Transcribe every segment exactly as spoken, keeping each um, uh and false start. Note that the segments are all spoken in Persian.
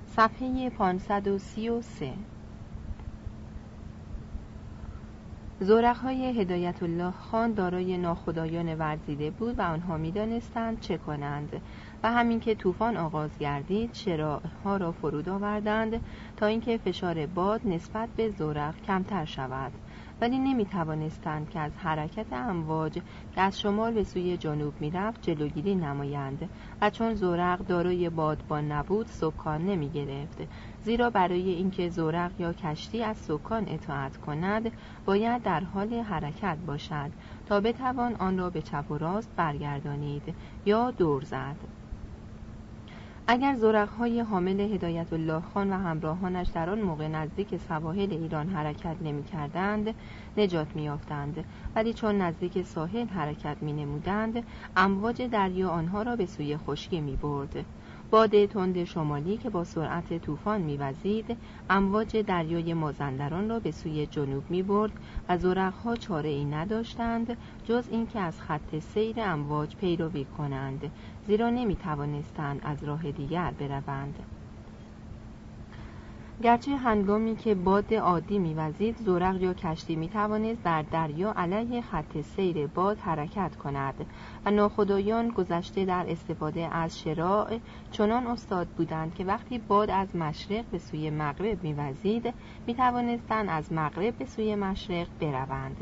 صفحه پانصد و سی و سه. زورق‌های هدایت الله خان دارای ناخدایان ورزیده بود و آنها می‌دانستند چه کنند و همین که طوفان آغاز گردید شراع‌ها را فرود آوردند تا اینکه فشار باد نسبت به زورق کمتر شود، ولی نمی‌توانستند که از حرکت امواج که از شمال به سوی جنوب می‌رفت جلوگیری نمایند و چون زورق دارای بادبان نبود سکان نمی‌گرفت، زیرا برای اینکه زورق یا کشتی از سکان اطاعت کند باید در حال حرکت باشد تا بتوان آن را به چپ و راست برگردانید یا دور زد. اگر زورق‌های حامل هدایت الله خان و همراهانش در آن موقع نزدیک سواحل ایران حرکت نمی‌کردند نجات می‌یافتند، ولی چون نزدیک ساحل حرکت می‌نمودند امواج دریا آنها را به سوی خشکی می‌برد. باد تند شمالی که با سرعت طوفان می‌وزید امواج دریای مازندران را به سوی جنوب می‌برد و زورق‌ها چاره‌ای نداشتند جز اینکه از خط سیر امواج پیروی کنند، زیرا نمی‌توانستند از راه دیگر بروند. گرچه هنگامی که باد عادی می‌وزید زورق یا کشتی می‌توانست در دریا علیه خط سیر باد حرکت کند و ناخدایان گذشته در استفاده از شراع چنان استاد بودند که وقتی باد از مشرق به سوی مغرب می‌وزید می‌توانستند از مغرب به سوی مشرق بروند،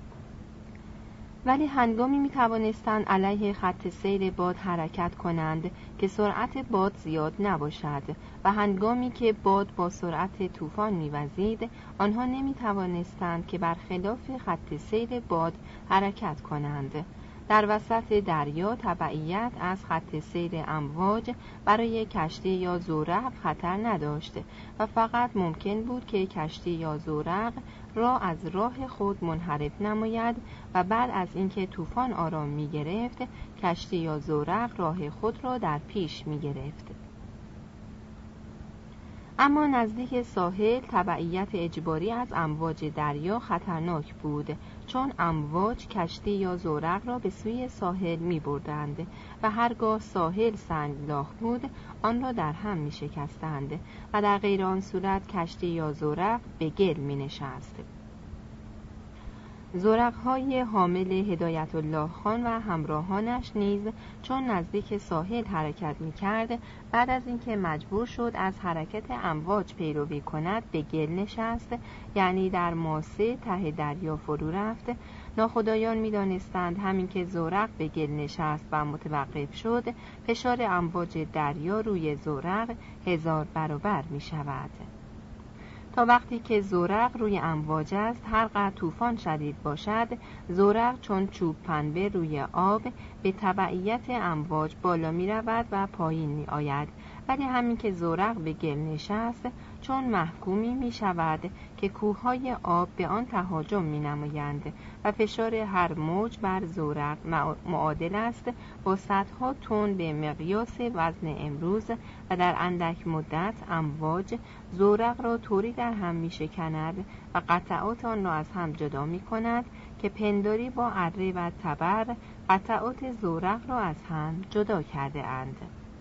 ولی هنگامی می توانستند علیه خط سیر باد حرکت کنند که سرعت باد زیاد نباشد و هنگامی که باد با سرعت طوفان می‌وزید آنها نمی توانستند که برخلاف خط سیر باد حرکت کنند. در وسط دریا تبعیت از خط سیر امواج برای کشتی یا زورق خطر نداشت و فقط ممکن بود که کشتی یا زورق را از راه خود منحرف نماید و بعد از اینکه طوفان آرام می گرفت کشتی یا زورق راه خود را در پیش می گرفت. اما نزدیک ساحل تبعیت اجباری از امواج دریا خطرناک بود، چون امواج کشتی یا زورق را به سوی ساحل می بردند و هرگاه ساحل سنگلاخ بود آن را در هم می شکستند و در غیر آن صورت کشتی یا زورق به گل می نشست. زورق‌های حامل هدایت الله خان و همراهانش نیز چون نزدیک ساحل حرکت می‌کرد بعد از اینکه مجبور شد از حرکت امواج پیروی کند به گل نشست، یعنی در ماسه ته دریا فرو رفت. ناخدایان می‌دانستند همین که زورق به گل نشست و متوقف شد فشار امواج دریا روی زورق هزار برابر می‌شود. تا وقتی که زورق روی امواج است هر قدر طوفان شدید باشد زورق چون چوب پنبه روی آب به تبعیت امواج بالا می رود و پایین می آید، ولی همین که زورق به گل نشست چون محکومی می شود که کوههای آب به آن تهاجم می نمایند و فشار هر موج بر زورق معادل است با صدها تن به مقیاس وزن امروز و در اندک مدت امواج زورق را طوری در هم می شکند و قطعات آن را از هم جدا می کند که پنداری با اره و تبر قطعات زورق را از هم جدا کرده اند.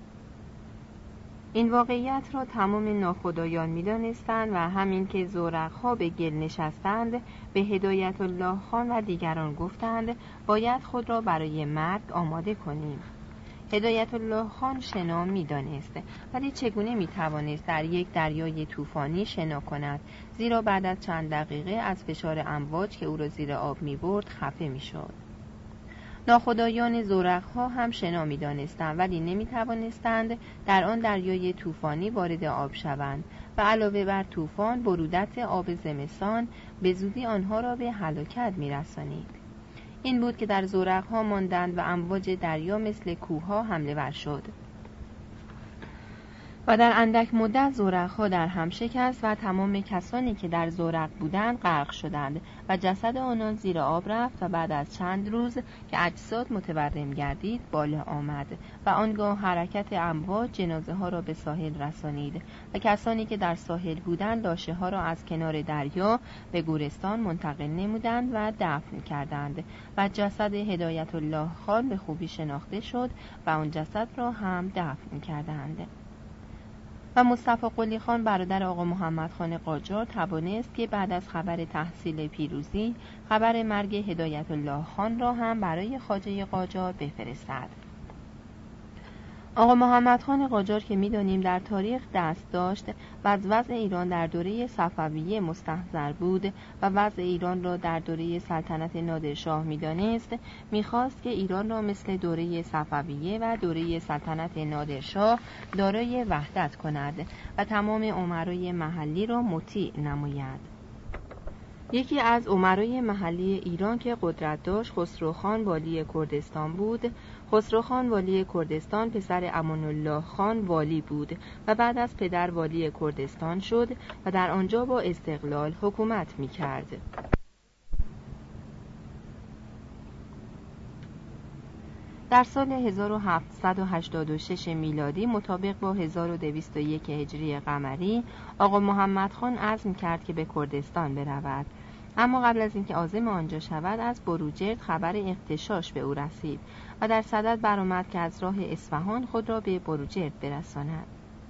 این واقعیت را تمام ناخدایان می دانستند و همین که زورق‌ها به گل نشستند به هدایت الله خان و دیگران گفتند باید خود را برای مرگ آماده کنیم. هدایت الله خان شنا می دانست، ولی چگونه می توانست در یک دریای طوفانی شنا کند، زیرا بعد از چند دقیقه از فشار امواج که او را زیر آب می برد خفه می شد. ناخدایان زورق‌ها هم شنا می دانستند ولی نمی توانستند در آن دریای طوفانی وارد آب شوند و علاوه بر طوفان برودت آب زمستان به زودی آنها را به هلاکت می رسانید. این بود که در زورق‌ها ماندند و امواج دریا مثل کوه‌ها حمله ور شد و در اندک مدت زورق‌ها در هم شکست و تمام کسانی که در زورق بودند غرق شدند و جسد آنان زیر آب رفت و بعد از چند روز که اجساد متورم گردید بالا آمد و آنگاه حرکت امواج جنازه ها را به ساحل رسانید و کسانی که در ساحل بودند لاشه ها را از کنار دریا به گورستان منتقل نمودند و دفن کردند و جسد هدایت الله خان به خوبی شناخته شد و آن جسد را هم دفن کردند. و مصطفی قلی خان برادر آقا محمد خان قاجار توانست که بعد از خبر تحصیل پیروزی خبر مرگ هدایت الله خان را هم برای خواجه قاجار بفرستد. آقا محمد خان قاجار که می‌دانیم در تاریخ دست داشت و از وضع ایران در دوره صفویه مستحضر بود و وضع ایران را در دوره سلطنت نادرشاه می‌دانست، می‌خواست که ایران را مثل دوره صفویه و دوره سلطنت نادرشاه دارای وحدت کند و تمام امرای محلی را مطیع نماید. یکی از امرای محلی ایران که قدرت داشت خسروخان والی کردستان بود. خسروخان والی کردستان پسر امان الله خان والی بود و بعد از پدر والی کردستان شد و در آنجا با استقلال حکومت می‌کرد. در سال هزار و هفتصد و هشتاد و شش میلادی مطابق با هزار و دویست و یک هجری قمری آقا محمد خان عزم کرد که به کردستان برود، اما قبل از اینکه عازم آنجا شود از بروجرد خبر اغتشاش به او رسید و در صدد برآمد که از راه اصفهان خود را به بروجرد برساند.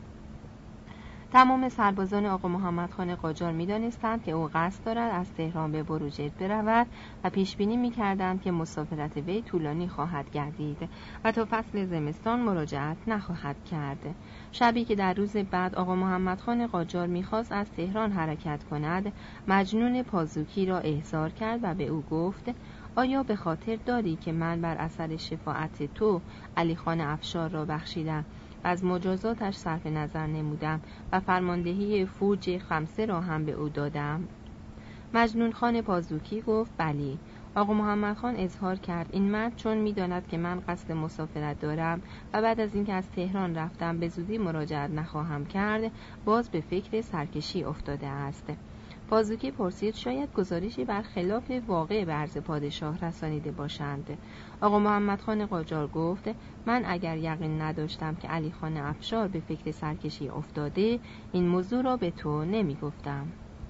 تمام سربازان آقا محمد خان قاجار می‌دانستند که او قصد دارد از تهران به بروجرد برود و پیش بینی می‌کردند که مسافرت وی طولانی خواهد گردید و تا فصل زمستان مراجعت نخواهد کرد. شبی که در روز بعد آقا محمد خان قاجار می‌خواست از تهران حرکت کند، مجنون پازوکی را احضار کرد و به او گفت: آیا به خاطر داری که من بر اثر شفاعت تو علی خان افشار را بخشیدم و از مجازاتش صرف نظر نمودم و فرماندهی فوج خمسه را هم به او دادم؟ مجنون خان پازوکی گفت: بلی. آقا محمد خان اظهار کرد این مرد چون می‌داند که من قصد مسافرت دارم و بعد از اینکه از تهران رفتم به زودی مراجعت نخواهم کرد، باز به فکر سرکشی افتاده است. پازوکی پرسید شاید گزارشی بر خلاف واقع به عرض پادشاه رسانیده باشند. آقا محمد خان قاجار گفت: من اگر یقین نداشتم که علی خان افشار به فکر سرکشی افتاده، این موضوع را به تو نمی گفتم.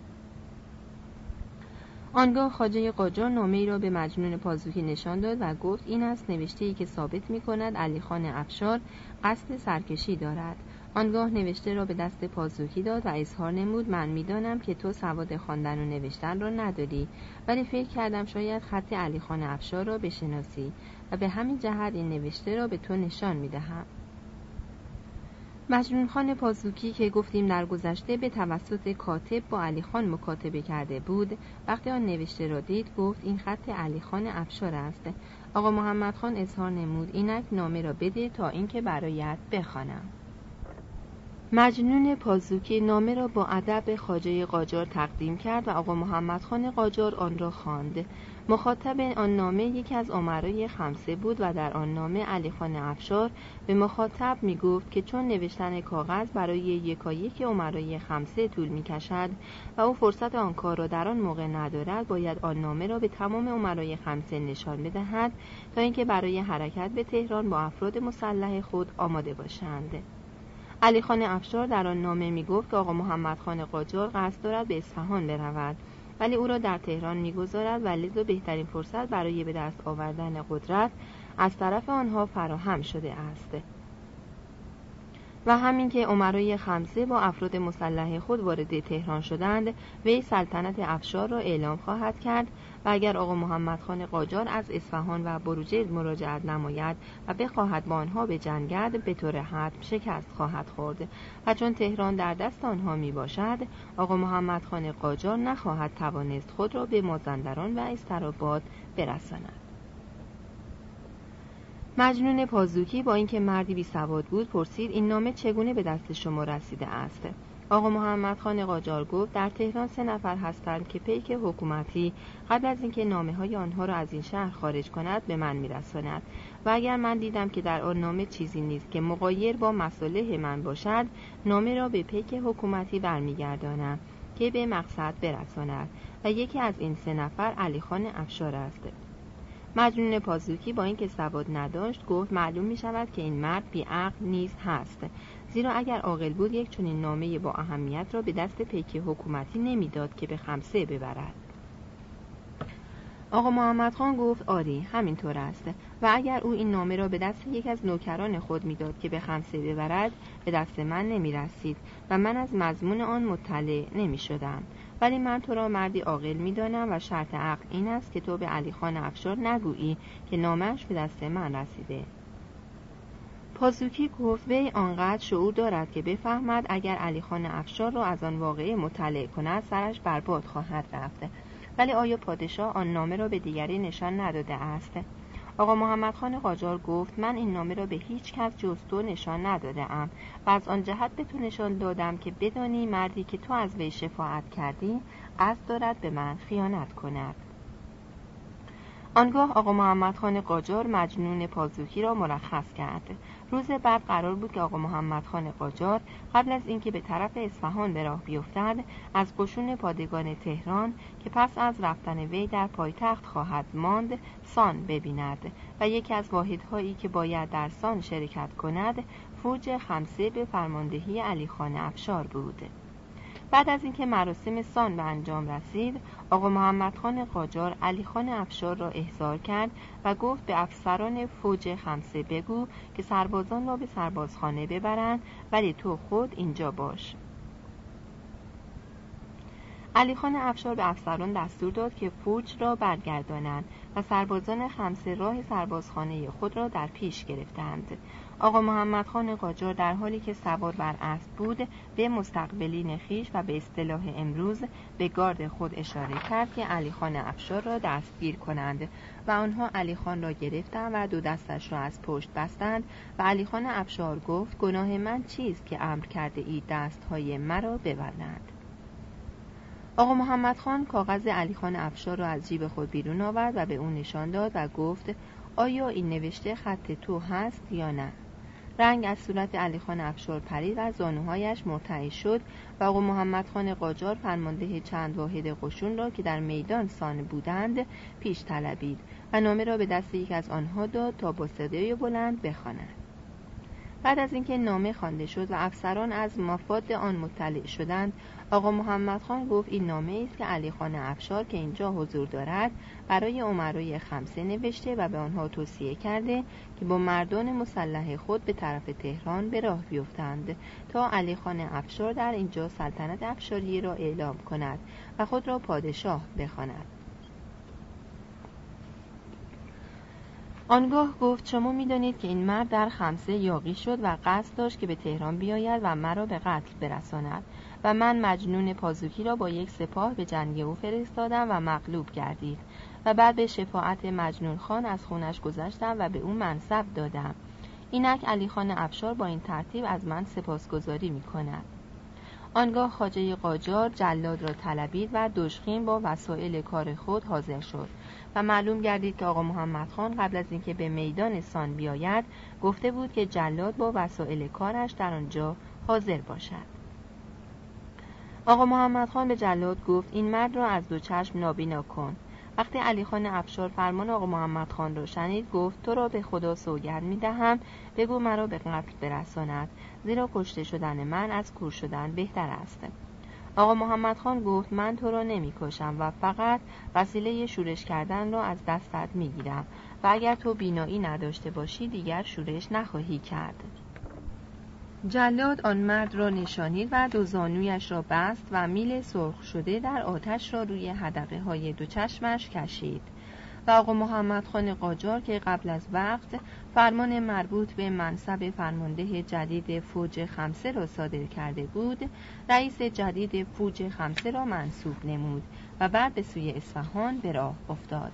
آنگاه خواجه قاجار نامه‌ای را به مجنون پازوکی نشان داد و گفت این است نوشته‌ای که ثابت می‌کند علی خان افشار قصد سرکشی دارد. آنگاه نوشته را به دست پازوکی داد و اظهار نمود من می‌دانم که تو سواد خواندن و نوشتن را نداری، ولی فکر کردم شاید خط علی خان افشار را بشناسی و به همین جهت این نوشته را به تو نشان می‌دهم. مجنون خان پازوکی که گفتیم در گذشته به توسط کاتب با علی خان مکاتبه کرده بود، وقتی آن نوشته را دید گفت این خط علی خان افشار است. آقا محمد خان اظهار نمود اینک نامه را بده تا اینکه برایت بخوانم. مجنون پازوکی نامه را با ادب خواجه قاجار تقدیم کرد و آقا محمد خان قاجار آن را خواند. مخاطب آن نامه یکی از امرای خمسه بود و در آن نامه علی خان افشار به مخاطب می گفت که چون نوشتن کاغذ برای یکایک امرای خمسه طول می کشد و او فرصت آن کار را در آن موقع ندارد، باید آن نامه را به تمام امرای خمسه نشان بدهد تا اینکه برای حرکت به تهران با افراد مسلح خود آماده باشند. علی خان افشار در آن نامه می گفت که آقا محمد خان قاجار قصد دارد به اصفهان برود، ولی او را در تهران می‌گذارد و لذا بهترین فرصت برای به دست آوردن قدرت از طرف آنها فراهم شده است و همین که امرای خمسه با افراد مسلح خود وارد تهران شدند، وی سلطنت افشار را اعلام خواهد کرد و اگر آقا محمد خان قاجار از اصفهان و بروجرد مراجعت نماید و بخواهد با آنها به جنگد، به طور حتم شکست خواهد خورد و چون تهران در دست آنها می باشد، آقا محمد خان قاجار نخواهد توانست خود را به مازندران و استراباد برساند. مجنون پازوکی با اینکه مردی بی سواد بود پرسید این نامه چگونه به دست شما رسیده است؟ آقا محمد خان قاجار گفت در تهران سه نفر هستند که پیک حکومتی قبل از اینکه نامه های آنها را از این شهر خارج کند به من میرساند و اگر من دیدم که در آن نامه چیزی نیست که مغایر با مصالح من باشد، نامه را به پیک حکومتی برمیگردانم که به مقصد برساند و یکی از این سه نفر علی خان افشار است. مجنون پازوکی با اینکه سواد نداشت گفت معلوم می شود که این مرد بی عقل نیز هست، زیرا اگر عاقل بود یک چنین نامه با اهمیت را به دست پیک حکومتی نمیداد که به خمسه ببرد. آقا محمد خان گفت آری همینطور است، و اگر او این نامه را به دست یک از نوکران خود میداد که به خمسه ببرد، به دست من نمی رسید و من از مضمون آن مطلع نمی شدم. ولی من تو را مردی عاقل می دانم و شرط عقل این است که تو به علی خان افشار نگویی که نامش به دست من رسیده. پاسوکی گفت وی آنقدر شعور دارد که بفهمد اگر علی خان افشار را از آن واقعه مطلع کند سرش برباد خواهد رفت. ولی آیا پادشاه آن نامه را به دیگری نشان نداده است؟ آقا محمد خان قاجار گفت من این نامه را به هیچ کس جز تو نشان نداده ام و از آن جهت به تو نشان دادم که بدانی مردی که تو از وی شفاعت کردی قصد دارد به من خیانت کند. آنگاه آقا محمد خان قاجار مجنون پازوکی را مرخص کرد. روز بعد قرار بود که آقا محمد خان قاجار قبل از اینکه به طرف اصفهان به راه بیفتد از قشون پادگان تهران که پس از رفتن وی در پایتخت خواهد ماند سان ببیند و یکی از واحدهایی که باید در سان شرکت کند فوج خمسه به فرماندهی علی خان افشار بود. بعد از اینکه مراسم سان به انجام رسید، آقا محمد خان قاجار علی خان افشار را احضار کرد و گفت به افسران فوج خمسه بگو که سربازان را به سربازخانه ببرند ولی تو خود اینجا باش. علی خان افشار به افسران دستور داد که فوج را برگردانند و سربازان خمسه راه سربازخانه خود را در پیش گرفتند. آقا محمد خان قاجار در حالی که سوار بر اسب بود به مستقبلین خویش و به اصطلاح امروز به گارد خود اشاره کرد که علی خان افشار را دستگیر کنند و آنها علی خان را گرفتند و دو دستش را از پشت بستند و علی خان افشار گفت گناه من چیست که امر کرده اید دستهای مرا ببندند. آقا محمد خان کاغذ علی خان افشار را از جیب خود بیرون آورد و به او نشان داد و گفت آیا این نوشته خط تو هست یا نه؟ رنگ از صورت علی خان افشار پرید و زانوهایش مرتعش شد و آقا محمد خان قاجار فرمانده چند واحد قشون را که در میدان سان بودند پیش طلبید و نامه را به دست یک از آنها داد تا با صدای بلند بخواند. بعد از اینکه نامه خوانده شد و افسران از مفاد آن مطلع شدند، آقا محمد خان گفت این نامه است که علی خان افشار که اینجا حضور دارد برای امرای خمسه نوشته و به آنها توصیه کرده که با مردان مسلح خود به طرف تهران به راه بیفتند تا علی خان افشار در اینجا سلطنت افشاریه را اعلام کند و خود را پادشاه بخواند. آنگاه گفت شما می‌دانید که این مرد در خمسه یاغی شد و قصد داشت که به تهران بیاید و مرا به قتل برساند و من مجنون پازوکی را با یک سپاه به جنگ او فرستادم و مغلوب گردید و بعد به شفاعت مجنون خان از خونش گذشتم و به او منصب دادم. اینک علی خان افشار با این ترتیب از من سپاسگزاری می‌کند. آنگاه خواجه قاجار جلاد را طلبید و دژخیم با وسایل کار خود حاضر شد و معلوم گردید که آقا محمد خان قبل از اینکه به میدان سان بیاید گفته بود که جلاد با وسایل کارش در آنجا حاضر باشد. آقا محمد خان به جلاد گفت این مرد را از دو چشم نابینا کن. وقتی علی خان افشار فرمان آقا محمد خان را شنید گفت تو را به خدا سوگند می‌دهم بگو مرا به قتل برساند، زیرا کشته شدن من از کور شدن بهتر است. آقا محمد خان گفت من تو را نمی کشم و فقط وسیله شورش کردن را از دستت می گیرم و اگر تو بینایی نداشته باشی دیگر شورش نخواهی کرد. جلاد آن مرد را نشانید و دو زانویش را بست و میل سرخ شده در آتش را روی حدقه های دو چشمش کشید و آقا محمد خان قاجار که قبل از وقت فرمان مربوط به منصب فرمانده جدید فوج خمسه را صادر کرده بود، رئیس جدید فوج خمسه را منصوب نمود و بعد به سوی اصفهان به راه افتاد.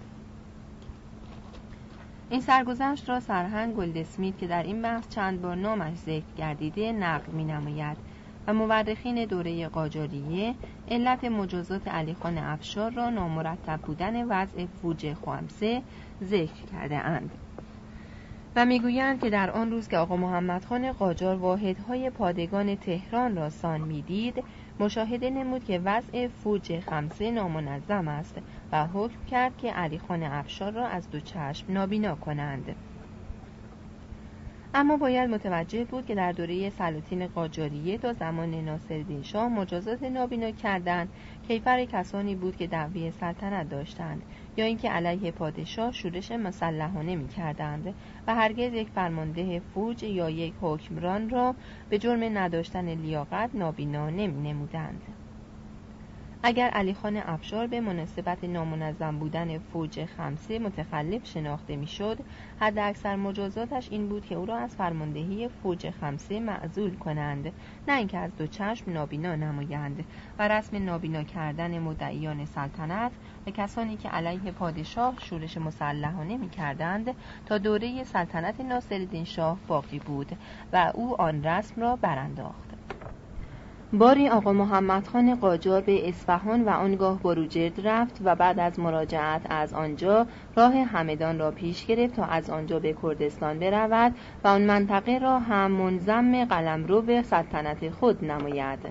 این سرگذشت را سرهنگ گلدسمیت که در این بحث چند بار نامش ذکر گردیده نقل می نماید و مورخین دوره قاجاریه علت مجازات علی خان افشار را نامرتب بودن وضع فوج خمسه ذکر کرده اند و میگویند که در آن روز که آقا محمد خان قاجار واحدهای پادگان تهران را سان میدید مشاهده نمود که وضع فوج خمسه نامنظم است و حکم کرد که علی خان افشار را از دو چشم نابینا کنند. اما باید متوجه بود که در دوره سلاطین قاجاریه تا زمان ناصرالدین شاه مجازات نابینا کردن کیفر کسانی بود که دعوی سلطنت داشتند یا اینکه علیه پادشاه شورش مسلحانه می‌کردند و هرگز یک فرمانده فوج یا یک حکمران را به جرم نداشتن لیاقت نابینا نمی‌نمودند. اگر علی خان افشار به مناسبت نامنظم بودن فوج خمسه متخلف شناخته میشد، حد اکثر مجازاتش این بود که او را از فرماندهی فوج خمسه معزول کنند، نه اینکه از دو چشم نابینا نمایند و رسم نابینا کردن مدعیان سلطنت و کسانی که علیه پادشاه شورش مسلحانه می‌کردند تا دوره سلطنت ناصرالدین شاه باقی بود و او آن رسم را برانداخت. باری آقا محمد خان قاجار به اصفهان و آنگاه بروجرد رفت و بعد از مراجعت از آنجا راه همدان را پیش گرفت تا از آنجا به کردستان برود و آن منطقه را هم منضم قلمرو به سلطنت خود نماید.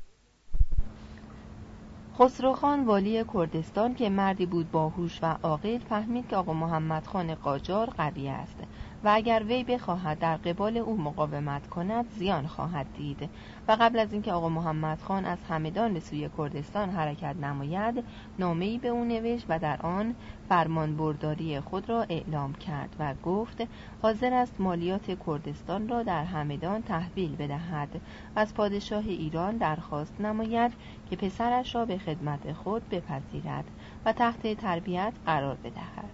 خسروخان والی کردستان که مردی بود باهوش و عاقل فهمید که آقا محمد خان قاجار قوی است و اگر وی بخواهد در قبال او مقاومت کند زیان خواهد دید و قبل از اینکه آقا محمد خان از همدان به سوی کردستان حرکت نماید نامه‌ای به او نوشت و در آن فرمان برداری خود را اعلام کرد و گفت حاضر است مالیات کردستان را در همدان تحویل بدهد و از پادشاه ایران درخواست نماید که پسرش را به خدمت خود بپذیرد و تحت تربیت قرار بدهد.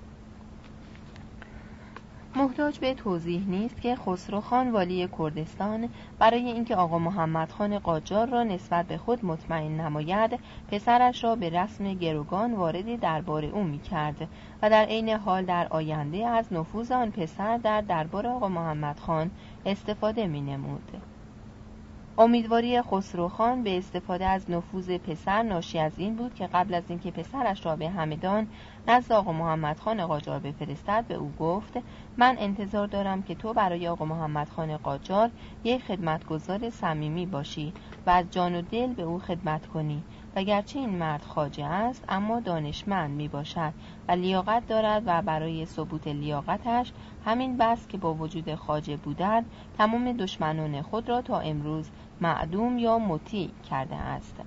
محتاج به توضیح نیست که خسروخان والی کردستان برای اینکه آقا محمد خان قاجار را نسبت به خود مطمئن نماید پسرش را به رسم گروگان وارد دربار او می‌کرد و در عین حال در آینده از نفوذ آن پسر در دربار آقا محمد خان استفاده می‌نمود. امیدواری خسروخان به استفاده از نفوذ پسر ناشی از این بود که قبل از اینکه پسرش را به همدان نزد آقا محمد خان قاجار بفرستد به او گفت من انتظار دارم که تو برای آقا محمد خان قاجار یک خدمتگزار صمیمی باشی و از جان و دل به او خدمت کنی و گرچه این مرد خواجه است اما دانشمند می باشد و لیاقت دارد و برای ثبوت لیاقتش همین بس که با وجود خواجه بودن تمام دشمنان خود را تا امروز معدوم یا مطیع کرده است.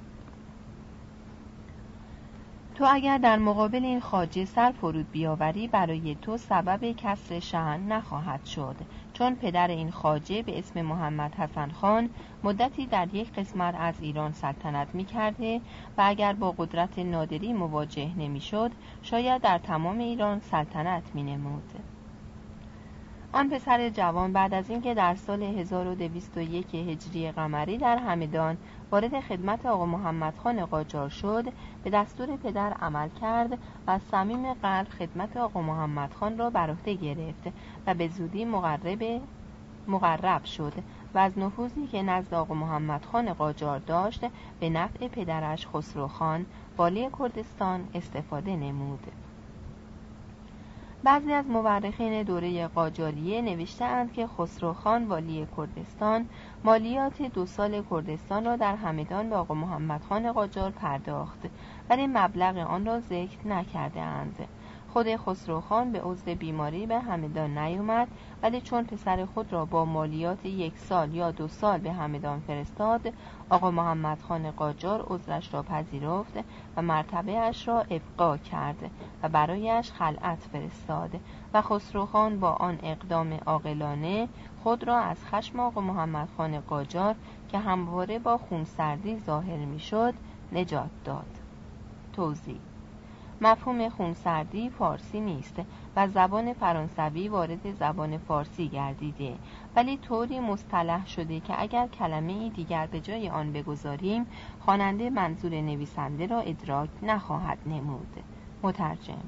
تو اگر در مقابل این خواجه سر فرود بیاوری برای تو سبب کسر شأن نخواهد شد، چون پدر این خواجه به اسم محمد حسن خان مدتی در یک قسمت از ایران سلطنت می کرده و اگر با قدرت نادری مواجه نمی شد شاید در تمام ایران سلطنت می نمود. آن پسر جوان بعد از اینکه در سال هزار و دویست و یک هجری قمری در همدان وارد خدمت آقا محمد خان قاجار شد به دستور پدر عمل کرد و از صمیم قلب خدمت آقا محمد خان را بر عهده گرفت و به زودی مقرب مقرب شد و از نفوذی که نزد آقا محمد خان قاجار داشت به نفع پدرش خسروخان والی کردستان استفاده نمود. بعضی از مورخین دوره قاجاریه نوشته‌اند که خسروخان والی کردستان مالیات دو سال کردستان را در همدان به آقا محمد خان قاجار پرداخت ولی مبلغ آن را ذکر نکرده اند. خود خسروخان به عذر بیماری به همدان نیامد ولی چون پسر خود را با مالیات یک سال یا دو سال به همدان فرستاد آقا محمد خان قاجار عذرش را پذیرفت و مرتبه اش را ابقا کرد و برایش خلعت فرستاد و خسروخان با آن اقدام عاقلانه خود را از خشم آقا محمد خان قاجار که همواره با خونسردی ظاهر میشد نجات داد. توضیح: مفهوم خونسردی فارسی نیست و زبان فرانسوی وارد زبان فارسی گردیده ولی طوری مصطلح شده که اگر کلمه‌ای دیگر به جای آن بگذاریم خواننده منظور نویسنده را ادراک نخواهد نمود. مترجم.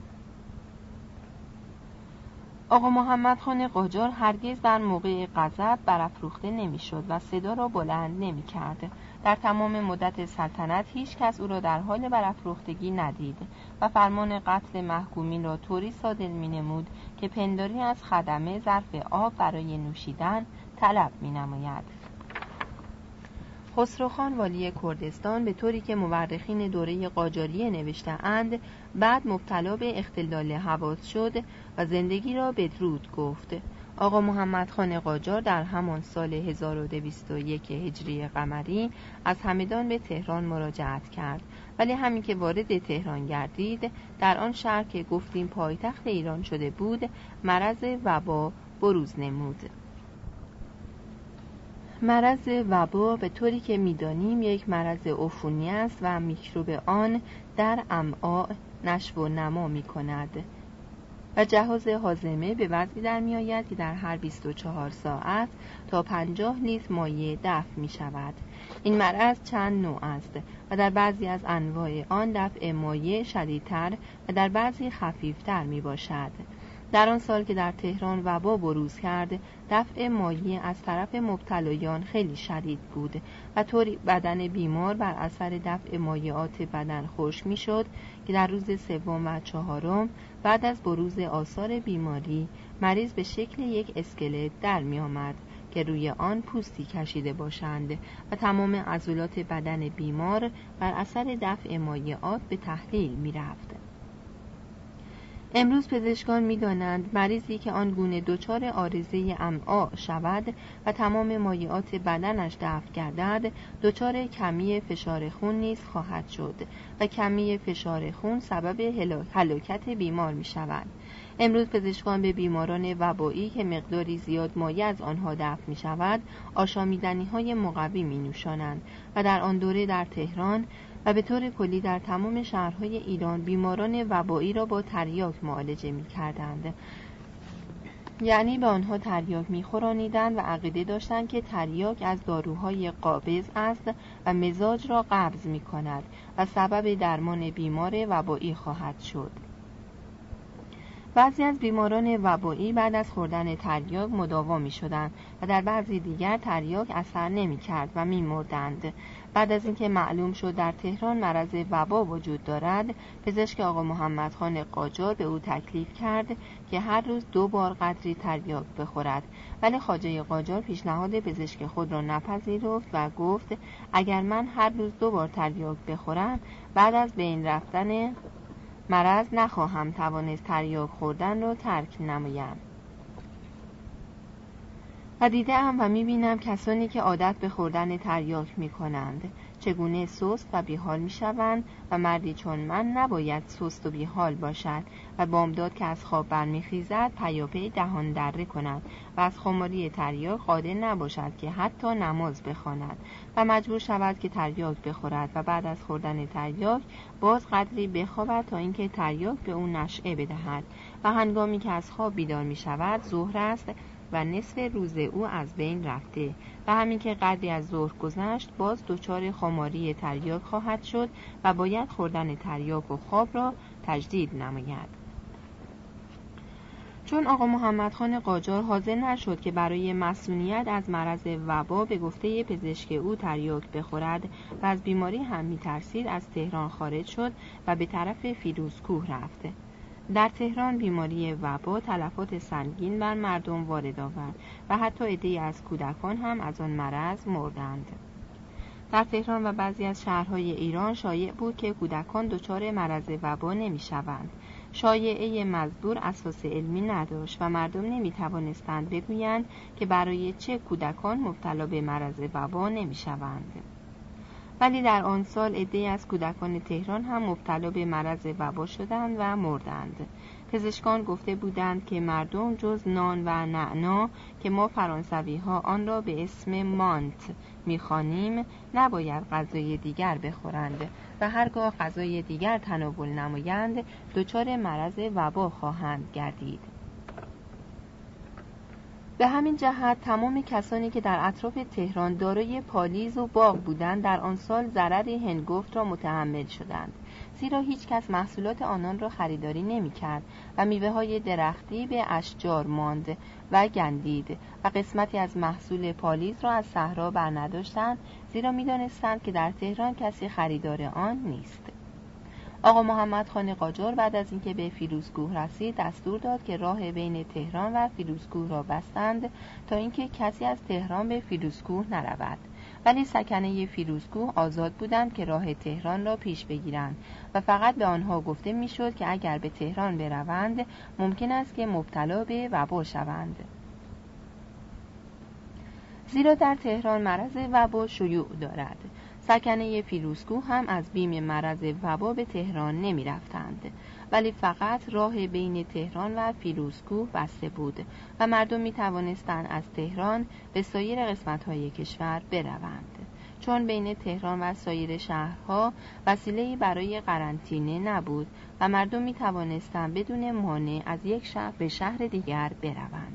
آقا محمد خان قاجار هرگز در موقع غضب برافروخته نمی‌شد و صدا را بلند نمی‌کرد. در تمام مدت سلطنت هیچ کس او را در حال برافروختگی ندید و فرمان قتل محکومین را طوری صادر می‌نمود که پنداری از خدمه ظرف آب برای نوشیدن طلب می‌نماید. خسروخان والی کردستان به طوری که مورخین دوره قاجاریه نوشته‌اند بعد مبتلا به اختلال حواس شد و زندگی را بدرود گفت. آقا محمد خان قاجار در همان سال هزار و دویست و یک هجری قمری از همدان به تهران مراجعت کرد، ولی همین که وارد تهران گردید، در آن شهر که گفتیم پایتخت ایران شده بود، مرض وبا بروز نمود. مرض وبا به طوری که می‌دانیم یک مرض عفونی است و میکروب آن در امعاء نشو و نما می‌کند و جهاز هاضمه به وضعی در می آید که در هر بیست و چهار ساعت تا پنجاه لیتر مایع دفع می شود. این مرض چند نوع است و در بعضی از انواع آن دفع مایع شدیدتر و در بعضی خفیفتر می باشد. در آن سال که در تهران وبا بروز کرد، دفع مایع از طرف مبتلایان خیلی شدید بود و طوری بدن بیمار بر اثر دفع مایعات بدن خشک می شد که در روز سوم و چهارم بعد از بروز آثار بیماری، مریض به شکل یک اسکلت در می آمد که روی آن پوستی کشیده باشند و تمام عضلات بدن بیمار بر اثر دفع مایعات به تحلیل می رفت. امروز پزشکان می‌دانند مریضی که آن گونه دچار عارضه امعاء شود و تمام مایعات بدنش دفع گردد، دچار کمی فشار خون نیز خواهد شد و کمی فشار خون سبب هلاکت بیمار می‌شود. امروز پزشکان به بیماران وبایی که مقداری زیاد مایع از آنها دفع می‌شود، آشامیدنی‌های مقوی می‌نوشانند و در آن دوره در تهران و به طور کلی در تمام شهرهای ایران بیماران وبایی را با تریاک معالجه می‌کردند. یعنی به آنها تریاک می‌خورانیدند و عقیده داشتند که تریاک از داروهای قابض است و مزاج را قبض می‌کند و سبب درمان بیمار وبایی خواهد شد. بعضی از بیماران وبایی بعد از خوردن تریاک مداوا می‌شدند و در بعضی دیگر تریاک اثر نمی‌کرد و می‌مردند. بعد از اینکه معلوم شد در تهران مرض وبا وجود دارد، پزشک آقا محمد خان قاجار به او تکلیف کرد که هر روز دو بار قدری تریاک بخورد، ولی خواجه قاجار پیشنهاد پزشک خود را نپذیرفت و گفت اگر من هر روز دو بار تریاک بخورم، بعد از بین رفتن مرض نخواهم توانست تریاک خوردن را ترک نمایم. و دیده‌ام و می‌بینم کسانی که عادت به خوردن تریاک می‌کنند چگونه سست و بیحال می‌شوند و مردی چون من نباید سست و بیحال باشد و بامداد که از خواب برمیخیزد پیاپی دهان دره کند و از خماری تریاک قادر نباشد که حتی نماز بخواند و مجبور شود که تریاک بخورد و بعد از خوردن تریاک باز قدری بخوابد تا اینکه تریاک به او نشعه بدهد و هنگامی که از خواب بیدار می‌شود ظهر است و نصف روز او از بین رفته و همین که قدری از ظهر گذشت باز دچار خماری تریاک خواهد شد و باید خوردن تریاک و خواب را تجدید نماید. چون آقا محمد خان قاجار حاضر نشد که برای مسئولیت از مرض وبا به گفته پزشک او تریاک بخورد و از بیماری هم می‌ترسید، از تهران خارج شد و به طرف فیروزکوه رفت. در تهران بیماری وبا تلفات سنگین بر مردم وارد آورد و حتی عده‌ای از کودکان هم از آن مرض مردند. در تهران و بعضی از شهرهای ایران شایع بود که کودکان دچار مرض وبا نمی‌شوند. شایعه مزبور اساس علمی نداشت و مردم نمی‌توانستند بگویند که برای چه کودکان مبتلا به مرض وبا نمی‌شوند. ولی در آن سال عده‌ای از کودکان تهران هم مبتلا به مرض وبا شدند و مردند. پزشکان گفته بودند که مردم جز نان و نعنا که ما فرانسوی ها آن را به اسم مانت می‌خوانیم نباید غذای دیگر بخورند و هرگاه غذای دیگر تناول نمایند دچار مرض وبا خواهند گردید. به همین جهت تمام کسانی که در اطراف تهران دارای پالیز و باغ بودند در آن سال ضرر هنگفت را متحمل شدند، زیرا هیچ کس محصولات آنان را خریداری نمی‌کرد و میوه‌های درختی به اشجار ماند و گندید و قسمتی از محصول پالیز را از صحرا برنداشتند، زیرا می‌دانستند که در تهران کسی خریدار آن نیست. آقا محمد خان قاجار بعد از اینکه به فیروزکوه رسید دستور داد که راه بین تهران و فیروزکوه را بستند تا اینکه کسی از تهران به فیروزکوه نرود، ولی سکنه فیروزکوه آزاد بودند که راه تهران را پیش بگیرند و فقط به آنها گفته میشد که اگر به تهران بروند ممکن است که مبتلا به وبا شوند. زیرا در تهران مرض وبا شیوع دارد. سکنه فیروزکوه هم از بیم مرض وبا به تهران نمی رفتند، ولی فقط راه بین تهران و فیروزکوه بسته بود و مردم می توانستند از تهران به سایر قسمت‌های کشور بروند، چون بین تهران و سایر شهرها وسیله‌ای برای قرنطینه نبود و مردم می توانستند بدون مانع از یک شهر به شهر دیگر بروند.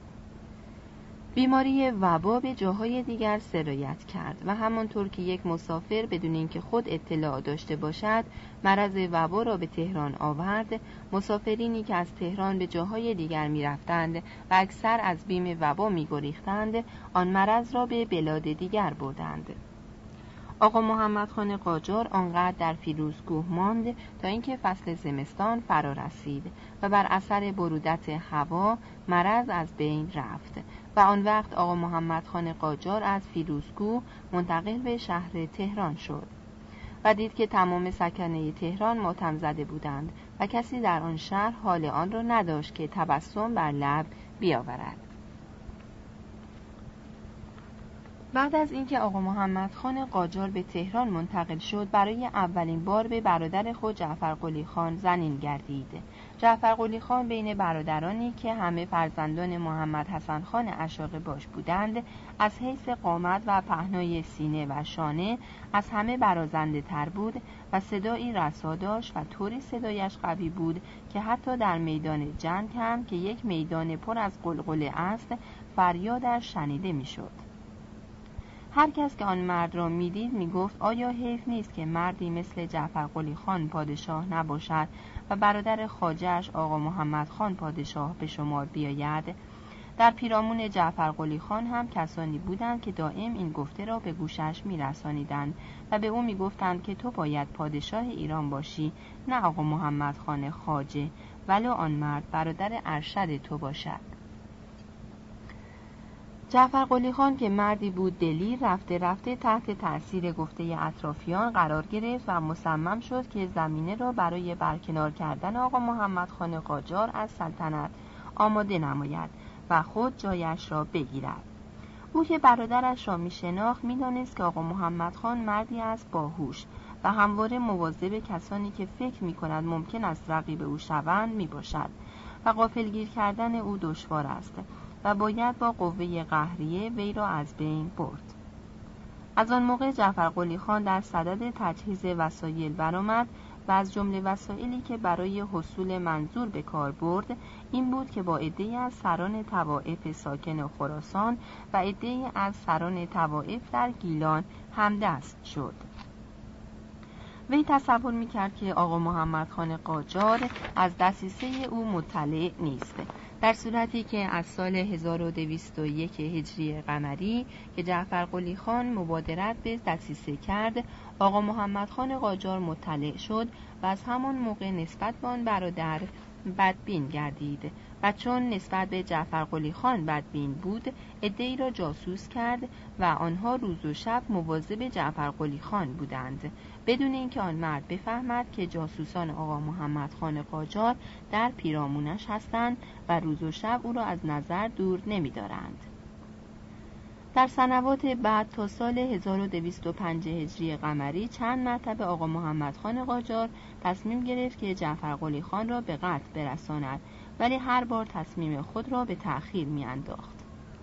بیماری وبا به جاهای دیگر سرایت کرد و همانطور که یک مسافر بدون اینکه خود اطلاع داشته باشد مرض وبا را به تهران آورد، مسافرینی که از تهران به جاهای دیگر می رفتند و اکثر از بیم وبا می گریختند آن مرض را به بلاد دیگر بردند. آقا محمد خان قاجار آنقدر در فیروزکوه ماند تا اینکه فصل زمستان فرا رسید و بر اثر برودت هوا مرض از بین رفت و آن وقت آقا محمد خان قاجار از فیروزکوه منتقل به شهر تهران شد و دید که تمام سکنه تهران ماتم زده بودند و کسی در آن شهر حال آن را نداشت که تبسم بر لب بیاورد. بعد از اینکه آقا محمد خان قاجار به تهران منتقل شد، برای اولین بار به برادر خود جعفر قلی خان زنین گردید. جعفر قلی خان بین برادرانی که همه فرزندان محمد حسن خان عشاقه باش بودند، از حیث قامت و پهنای سینه و شانه از همه برازنده تر بود و صدایی رسا داشت و طوری صدایش قوی بود که حتی در میدان جنگ هم که یک میدان پر از قلقله است فریادش شنیده میشد. هر کس که آن مرد را میدید میگفت آیا حیف نیست که مردی مثل جعفر قلی خان پادشاه نباشد و برادر خواجه‌اش آقا محمد خان پادشاه به شمار بیاید؟ در پیرامون جعفر قلی خان هم کسانی بودند که دائم این گفته را به گوشش میرسانیدند و به او میگفتند که تو باید پادشاه ایران باشی، نه آقا محمد خان خواجه، ولو آن مرد برادر ارشد تو باشد. جعفر قلی خان که مردی بود دلیر، رفته رفته تحت تأثیر گفته اطرافیان قرار گرفت و مصمم شد که زمینه را برای برکنار کردن آقا محمد خان قاجار از سلطنت آماده نماید و خود جایش را بگیرد. او که برادرش را می شناخت می دانست که آقا محمد خان مردی است باهوش و همواره مواظب کسانی که فکر می کند ممکن است رقیب او شوند می باشد و غافلگیر کردن او دشوار است و باید با قوه قهریه وی را از بین برد. از آن موقع جعفر قلی خان در صدد تجهیز وسایل برآمد و از جمله وسایلی که برای حصول منظور به کار برد این بود که با عده‌ای از سران طوائف ساکن خراسان و عده‌ای از سران طوائف در گیلان همدست شد. وی تصور می‌کرد که آقا محمد خان قاجار از دسیسه او مطلع نیست، در صورتی که از سال هزار و دویست و یک هجری قمری که جعفر قلی خان مبادرت به دسیسه کرد، آقا محمد خان قاجار مطلع شد و از همان موقع نسبت به آن برادر بدبین گردید و چون نسبت به جعفر قلی خان بدبین بود عده‌ای را جاسوس کرد و آنها روز و شب مواظب جعفر قلی خان بودند، بدون اینکه آن مرد بفهمد که جاسوسان آقا محمد خان قاجار در پیرامونش هستند و روز و شب او را از نظر دور نمی‌دارند. در سنوات بعد تا سال هزار و دویست و پنج هجری قمری چند مرتبه آقا محمد خان قاجار تصمیم گرفت که جعفر قلی خان را به قتل برساند، ولی هر بار تصمیم خود را به تأخیر می‌انداخت.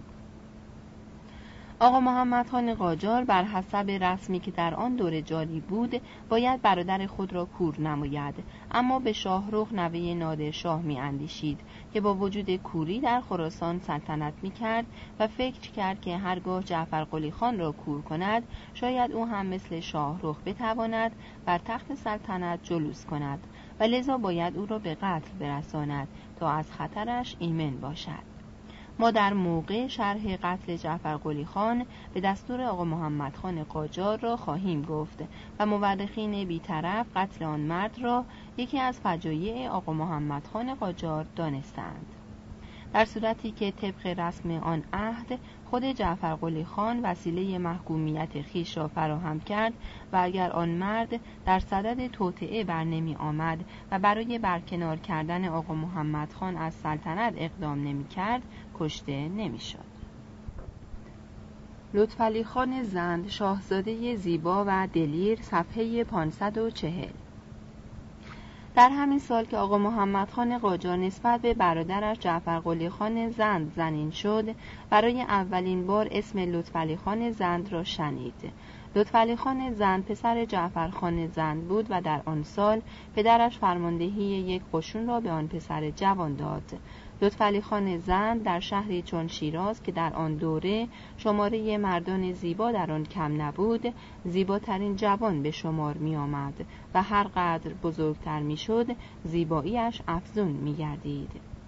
آقا محمد خان قاجار بر حسب رسمی که در آن دوره جاری بود باید برادر خود را کور نماید، اما به شاهرخ نوه نادرشاه می اندیشید که با وجود کوری در خراسان سلطنت می کرد و فکر کرد که هرگاه جعفر قلی خان را کور کند شاید او هم مثل شاهرخ بتواند بر تخت سلطنت جلوس کند و لذا باید او را به قتل برساند تا از خطرش ایمن باشد. ما در موقع شرح قتل جعفر قلی خان به دستور آقا محمد خان قاجار را خواهیم گفت و مورخین بی‌طرف قتل آن مرد را یکی از فجایع آقا محمد خان قاجار دانستند، در صورتی که طبق رسم آن عهد خود جعفر قلی خان وسیله محکومیت خیش را فراهم کرد و اگر آن مرد در صدد توطئه بر نمی آمد و برای برکنار کردن آقا محمد خان از سلطنت اقدام نمی کرد کشته نمی شد. لطفعلی خان زند، شاهزاده زیبا و دلیر، صفحه پانصد و چهل. در همین سال که آقا محمد خان قاجار نسبت به برادرش جعفر قلی خان زند زنین شد، برای اولین بار اسم لطفعلی خان زند را شنید. لطفعلی خان زند پسر جعفر خان زند بود و در آن سال پدرش فرماندهی یک قشون را به آن پسر جوان داد. لطفعلی خان زند در شهری چون شیراز که در آن دوره شماره مردان زیبا در آن کم نبود، زیباترین جوان به شمار می آمد و هر قدر بزرگتر می شد زیباییش افزون می گردید.